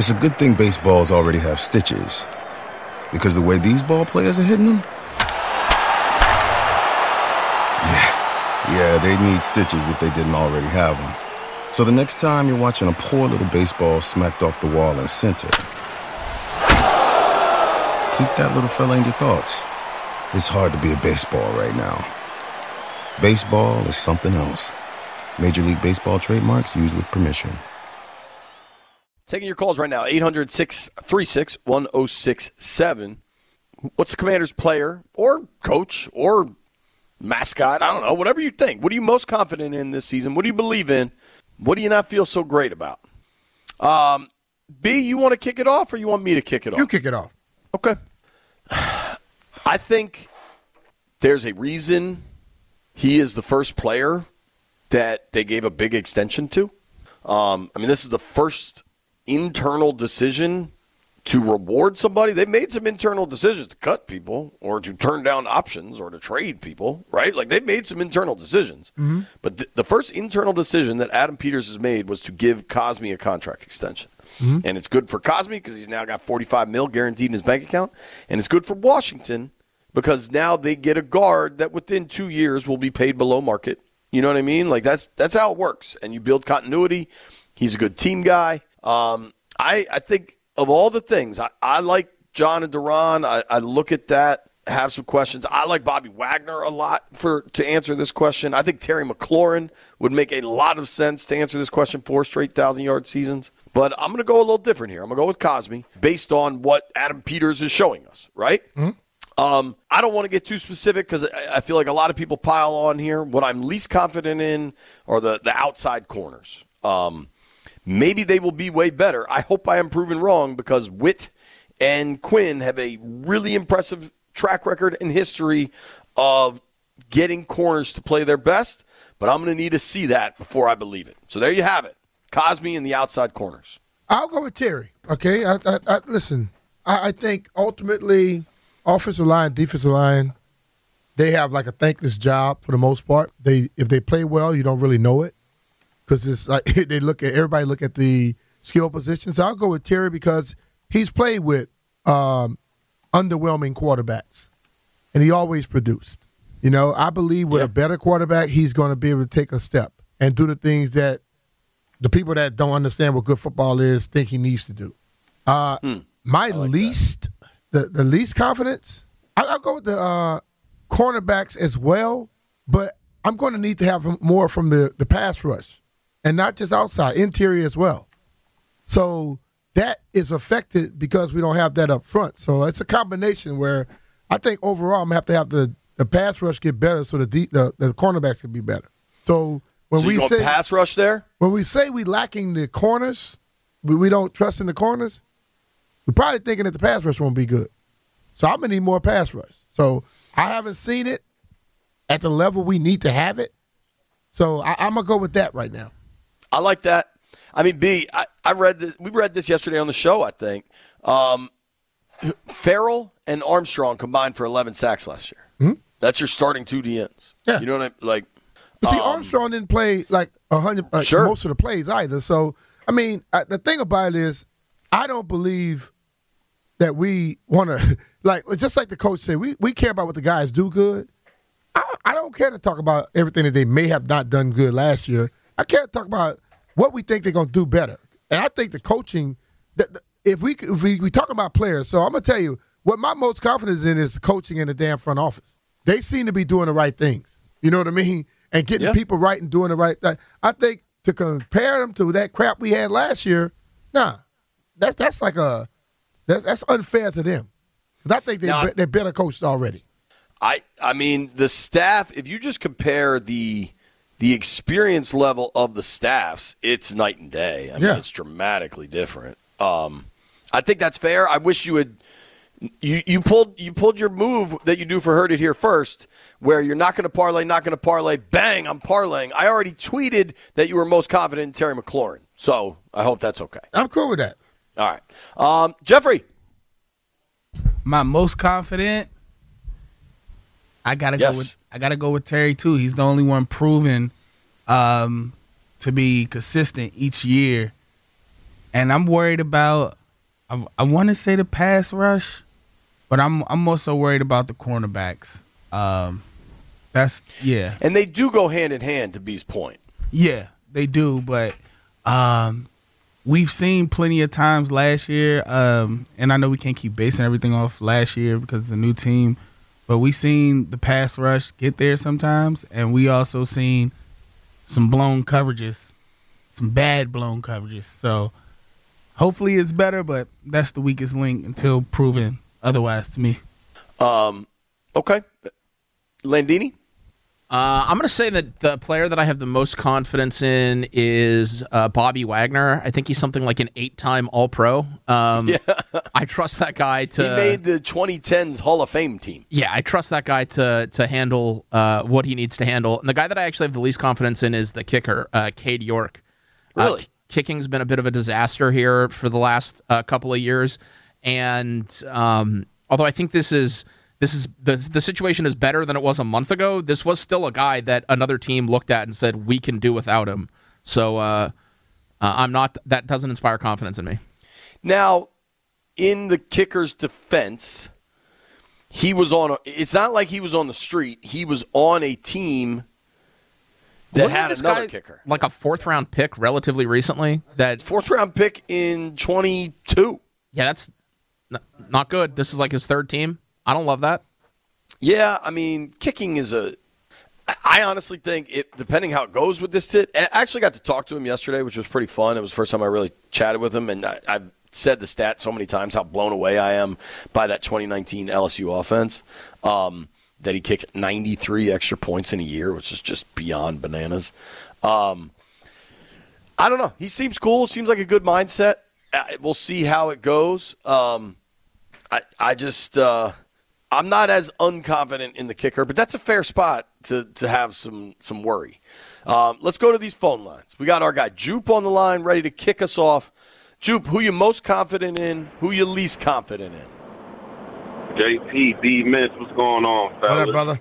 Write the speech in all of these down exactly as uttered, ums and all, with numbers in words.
It's a good thing baseballs already have stitches, because the way these ball players are hitting them, yeah, yeah, they need stitches if they didn't already have them. So the next time you're watching a poor little baseball smacked off the wall in center, keep that little fella in your thoughts. It's hard to be a baseball right now. Baseball is something else. Major League Baseball trademarks used with permission. Taking your calls right now, eight hundred, six three six, one oh six seven. What's the Commanders player or coach or mascot? I don't know, whatever you think. What are you most confident in this season? What do you believe in? What do you not feel so great about? Um, B, you want to kick it off or you want me to kick it off? You kick it off. Okay. I think there's a reason he is the first player that they gave a big extension to. Um, I mean, this is the first internal decision to reward somebody. They made some internal decisions to cut people or to turn down options or to trade people, right? Like, they made some internal decisions. Mm-hmm. But th- the first internal decision that Adam Peters has made was to give Cosmi a contract extension. Mm-hmm. And it's good for Cosmi because he's now got forty-five mil guaranteed in his bank account. And it's good for Washington because now they get a guard that within two years will be paid below market. You know what I mean? Like, that's that's how it works. And you build continuity. He's a good team guy. Um, I, I think of all the things, I, I like John and Duran. I, I look at that, have some questions. I like Bobby Wagner a lot for to answer this question. I think Terry McLaurin would make a lot of sense to answer this question. Four straight thousand-yard seasons. But I'm going to go a little different here. I'm going to go with Cosmi based on what Adam Peters is showing us, right? Mm-hmm. Um, I don't want to get too specific because I, I feel like a lot of people pile on here. What I'm least confident in are the, the outside corners. Um, maybe they will be way better. I hope I am proven wrong because Witt and Quinn have a really impressive track record and history of getting corners to play their best, but I'm going to need to see that before I believe it. So there you have it. Cosmi in the outside corners. I'll go with Terry, okay? I, I, I, listen, I, I think ultimately offensive line, defensive line, they have like a thankless job for the most part. They If they play well, you don't really know it because it's like they look at everybody look at the skill positions. So I'll go with Terry because he's played with um, underwhelming quarterbacks, and he always produced. You know, I believe with yeah. a better quarterback, he's going to be able to take a step and do the things that the people that don't understand what good football is think he needs to do. Uh, hmm. My like least, the, the least confidence, I, I'll go with the uh, cornerbacks as well, but I'm going to need to have more from the, the pass rush, and not just outside, interior as well. So that is affected because we don't have that up front. So it's a combination where I think overall I'm going to have to have the, the pass rush get better so the, deep, the the cornerbacks can be better. So when so we you say pass rush there? When we say we lacking the corners, we, we don't trust in the corners, we're probably thinking that the pass rush won't be good. So I'm going to need more pass rush. So I haven't seen it at the level we need to have it. So I, I'm going to go with that right now. I like that. I mean, B, I, I read this, we read this yesterday on the show, I think. Um, Farrell and Armstrong combined for eleven sacks last year. Mm-hmm. That's your starting two D Ns. Yeah. You know what I like? But see, um, Armstrong didn't play like a hundred uh, sure. most of the plays either. So, I mean, I, the thing about it is, I don't believe that we want to like just like the coach said. We we care about what the guys do good. I, I don't care to talk about everything that they may have not done good last year. I care to talk about what we think they're going to do better. And I think the coaching, that if we if we we talk about players, so I'm going to tell you what my most confidence in is coaching in the damn front office. They seem to be doing the right things. You know what I mean? And getting yeah. people right and doing the right thing. I think to compare them to that crap we had last year, nah, that's that's like a that's, that's unfair to them. Because I think they now, they're better coached already. I I mean the staff. If you just compare the the experience level of the staffs, it's night and day. I mean, yeah. it's dramatically different. Um, I think that's fair. I wish you had. You you pulled you pulled your move that you do for Heard It Here first, where you're not going to parlay, not going to parlay. Bang! I'm parlaying. I already tweeted that you were most confident in Terry McLaurin, so I hope that's okay. I'm cool with that. All right, um, Jeffrey. My most confident. I gotta yes. go with I gotta go with Terry too. He's the only one proven um, to be consistent each year. and I'm worried about. I, I want to say the pass rush, but I'm I'm also worried about the cornerbacks. Um, that's yeah, And they do go hand in hand, to B's point. yeah, they do. But um, we've seen plenty of times last year, um, and I know we can't keep basing everything off last year because it's a new team. But we seen the pass rush get there sometimes, and we also seen some blown coverages, some bad blown coverages. So hopefully it's better, but that's the weakest link until proven otherwise to me. Um, okay. Landini? Uh, I'm going to say that the player that I have the most confidence in is uh, Bobby Wagner. I think he's something like an eight-time All-Pro. Um, yeah. I trust that guy to. He made the twenty tens Hall of Fame team. Yeah, I trust that guy to to handle uh, what he needs to handle. And the guy that I actually have the least confidence in is the kicker, uh, Cade York. Really? Uh, kicking's been a bit of a disaster here for the last uh, couple of years, and um, although I think this is. This is the the situation is better than it was a month ago. This was still a guy that another team looked at and said we can do without him. So uh, uh, I'm not. That doesn't inspire confidence in me. Now, in the kicker's defense, he was on. A, it's not like he was on the street. He was on a team that Wasn't had this another guy kicker, like a fourth round pick, relatively recently. That fourth round pick in twenty-two. Yeah, that's n- not good. This is like his third team. I don't love that. Yeah, I mean, kicking is a. I honestly think, it, depending how it goes with this tit, I actually got to talk to him yesterday, which was pretty fun. It was the first time I really chatted with him, and I, I've said the stat so many times how blown away I am by that twenty nineteen L S U offense. Um, that he kicked ninety-three extra points in a year, which is just beyond bananas. Um, I don't know. He seems cool. Seems like a good mindset. We'll see how it goes. Um, I, I just. Uh, I'm not as unconfident in the kicker, but that's a fair spot to, to have some some worry. Um, let's go to these phone lines. We got our guy Jupe on the line, ready to kick us off. Jupe, who you most confident in? Who you least confident in? J P, D Mints, what's going on, fellas? What up, brother?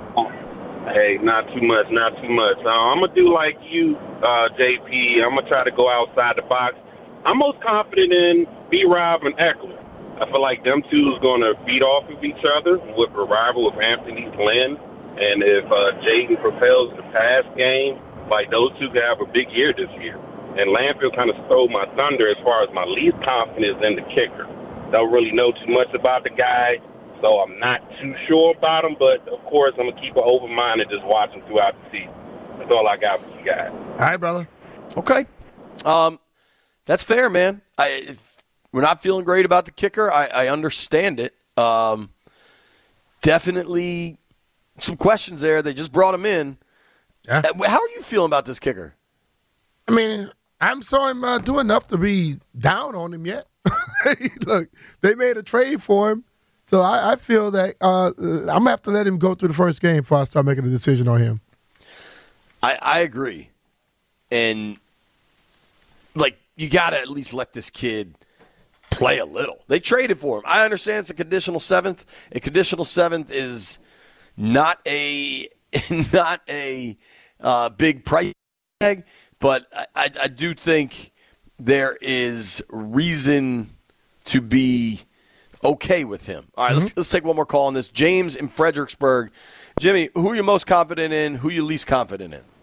Hey, not too much, not too much. Uh, I'm gonna do like you, uh, J P. I'm gonna try to go outside the box. I'm most confident in B-Rob and Eckler. I feel like them two is going to feed off of each other with a rival with Anthony Glenn. And if uh, Jaden propels the pass game, like those two could have a big year this year. And Landfill kind of stole my thunder as far as my least confidence in the kicker. Don't really know too much about the guy, so I'm not too sure about him. But, of course, I'm going to keep an open mind and just watch him throughout the season. That's all I got for you guys. All right, brother. Okay. Um, that's fair, man. I if, We're not feeling great about the kicker. I, I understand it. Um, definitely some questions there. They just brought him in. Yeah. How are you feeling about this kicker? I mean, I'm saw him uh, do enough to be down on him yet. Look, they made a trade for him. So I, I feel that uh, I'm going to have to let him go through the first game before I start making a decision on him. I, I agree. And, like, you got to at least let this kid – play a little. They traded for him. I understand it's a conditional seventh. A conditional seventh is not a not a uh, big price tag, but I, I do think there is reason to be okay with him. All right, mm-hmm. let's let's take one more call on this. James in Fredericksburg. Jimmy, who are you most confident in? Who are you least confident in?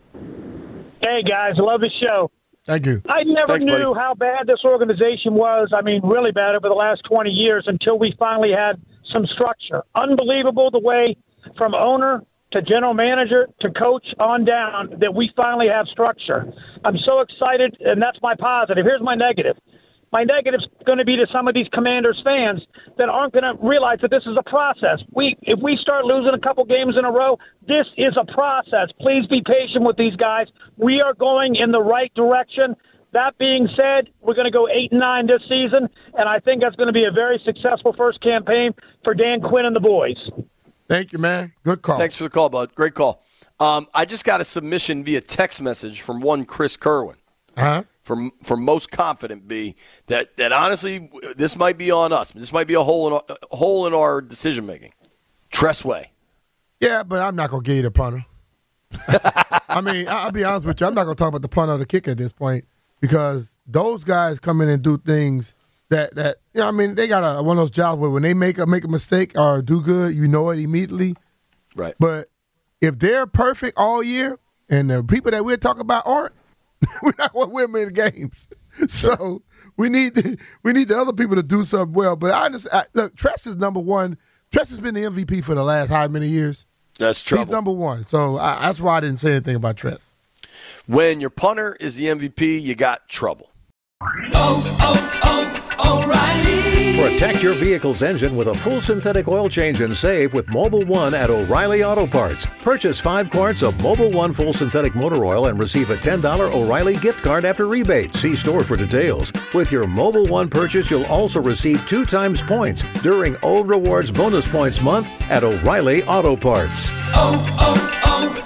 Hey guys, I love the show. Thank you. I never Thanks, knew buddy. how bad this organization was. I mean, really bad over the last twenty years until we finally had some structure. Unbelievable the way from owner to general manager to coach on down that we finally have structure. I'm so excited, and that's my positive. Here's my negative. My negative's going to be to some of these Commanders fans that aren't going to realize that this is a process. We, if we start losing a couple games in a row, this is a process. Please be patient with these guys. We are going in the right direction. That being said, we're going to go eight and nine this season, and I think that's going to be a very successful first campaign for Dan Quinn and the boys. Thank you, man. Good call. Thanks for the call, bud. Great call. Um, I just got a submission via text message from one Chris Kerwin. Uh-huh. For, for most confident, B, that, that honestly, this might be on us. This might be a hole in our, a hole in our decision making. Tressway. Yeah, but I'm not going to give you the punter. I mean, I'll be honest with you. I'm not going to talk about the punter or the kicker at this point. because those guys come in and do things that, that you know, I mean, they got a, one of those jobs where when they make a, make a mistake or do good, you know it immediately. Right. But if they're perfect all year and the people that we're talking about aren't, we're not going to win many games. So we need the, we need the other people to do something well. But I understand. Look, Tress is number one. Tress has been the M V P for the last how many years? That's trouble. He's number one. So I, that's why I didn't say anything about Tress. When your punter is the M V P, you got trouble. Oh, oh, oh, O'Reilly. Protect your vehicle's engine with a full synthetic oil change and save with Mobil one at O'Reilly Auto Parts. Purchase five quarts of Mobil one full synthetic motor oil and receive a ten dollars O'Reilly gift card after rebate. See store for details. With your Mobil one purchase, you'll also receive two times points during O Rewards Bonus Points Month at O'Reilly Auto Parts. Oh,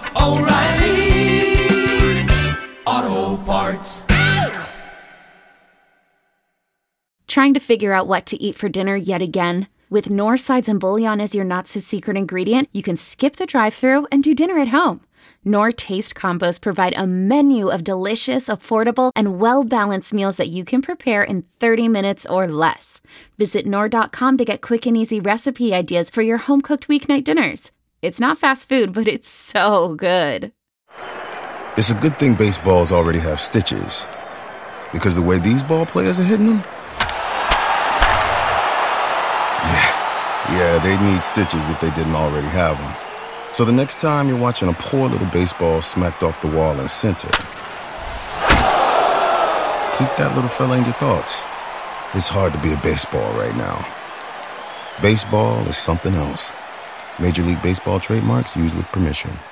oh, oh, O'Reilly Auto Parts. Trying to figure out what to eat for dinner yet again? With Knorr Sides and Bouillon as your not-so-secret ingredient, you can skip the drive-thru and do dinner at home. Knorr Taste Combos provide a menu of delicious, affordable, and well-balanced meals that you can prepare in thirty minutes or less. Visit Knorr dot com to get quick and easy recipe ideas for your home-cooked weeknight dinners. It's not fast food, but it's so good. It's a good thing baseballs already have stitches, because the way these ball players are hitting them, yeah, they need stitches if they didn't already have them. So the next time you're watching a poor little baseball smacked off the wall in center, keep that little fella in your thoughts. It's hard to be a baseball right now. Baseball is something else. Major League Baseball trademarks used with permission.